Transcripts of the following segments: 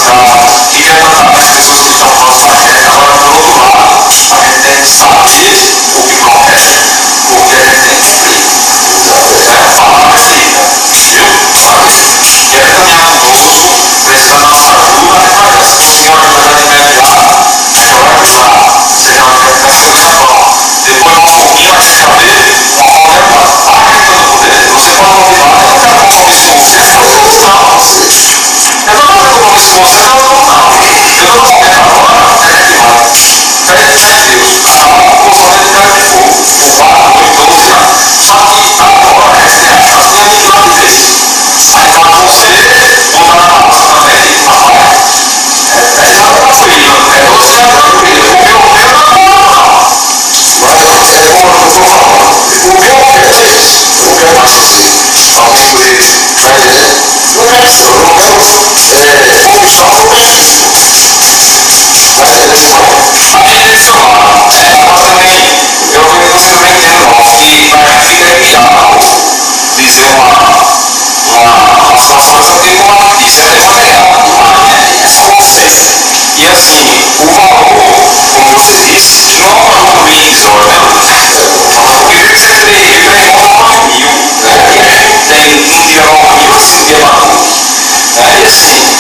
que quer tratar as pessoas que estão próximas a gente. Agora, por outro lado, a gente tem que saber o que promete, porque a gente tem que cumprir. Falar precisa, viu? Quer caminhar conosco, precisa da nossa ajuda, mas se o senhor ajudar de imediato, a gente vai ajudar. Seja uma organização. Depois de um pouquinho, a gente já vê uma forma de ajudar. Acreditando no poder. Você pode motivar, eu não quero compromisso com você, eu não quero compromisso com você, não, não. Eu não quero agora, a gente vai. Fé em Deus, a função de cara de fogo, o 4, 8, 12 anos. Só que agora a gente tem a chance de aniquilar de vez. Aí para você botar na balança também, rapaz, é já tranquilo, é você tranquilo, o meu não. Mas é como eu estou falando, o meu é esse, o meu é assim, alguém por isso, está entendendo? Não quero conquistar o objetivo. Mas é decisão. A eleição, nós também, eu não entendo não, que para a gente fica enviado dizer uma situação que como ela disse, é uma legal, é só você. E assim, o valor, como você disse, não é um valor bem irrisório, né? Porque você tem conta 9 mil, né? E a gente tem um dia 9 mil, assim, um dia maduro. E assim,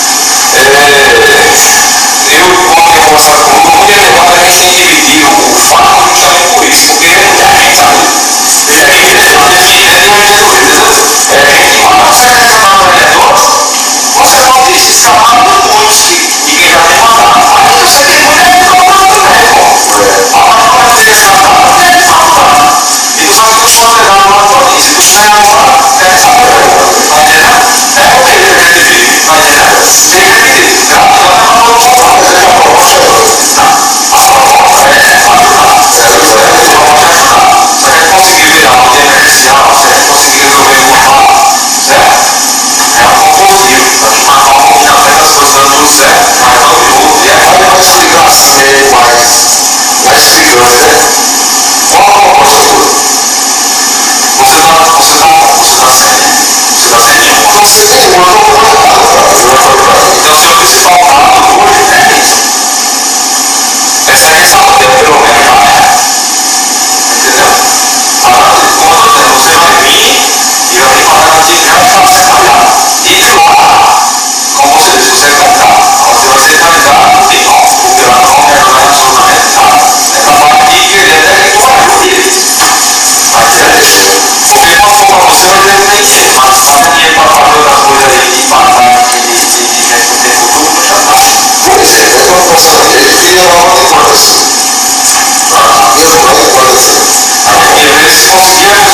eu, quando tenho conversado com o mundo, a gente tem dividido o fato justamente por isso, porque é muita gente, sabe? Veja que ele tem uma definição, quem manda você reclamar no vereador, você pode chamar muitos e quem já tem mandado. Mas você tem muita gente reclamando também, pô. A parte para ser reclamada, não tem que falar. E tu sabe que os condenados lá estão ali. Se tu sair agora, quer saber. Tá entendendo? É o que a gente vive. Tá entendendo? Tem que dividir. Gratidão é uma proposta. A proposta é ajudar. Se a gente conseguir virar uma linha emergencial, se a gente conseguir resolver uma forma, certo? É um positivo, mas uma forma que na frente as coisas dando tudo certo, mas não viu, e aí vai explicar assim, mais explicando, né? Qual a proposta sua? Você está sem nenhuma. Não sei sem nenhuma, eu estou conectado. Então, o seu principal prato hoje é isso. Essa é a saúde, pelo menos já é. Entendeu? Como eu estou dizendo, você vai vir e vai vir com a garantia que já está separada. E de lá, como você disse, você vai cantar. Você vai ser candidato de novo, porque lá não quer ajudar absolutamente nada. É capaz de querer até que tu ajude ele. Vai entender? Porque quando for para você, vai ter que ter dinheiro. Mas se tem dinheiro para fazer outras coisas aí, de pagar, de gente que tem futuro, não já está. Pois é, eu estou pensando que ele queria uma de quantas? Eu não lembro quantas. Aí, às vezes, conseguia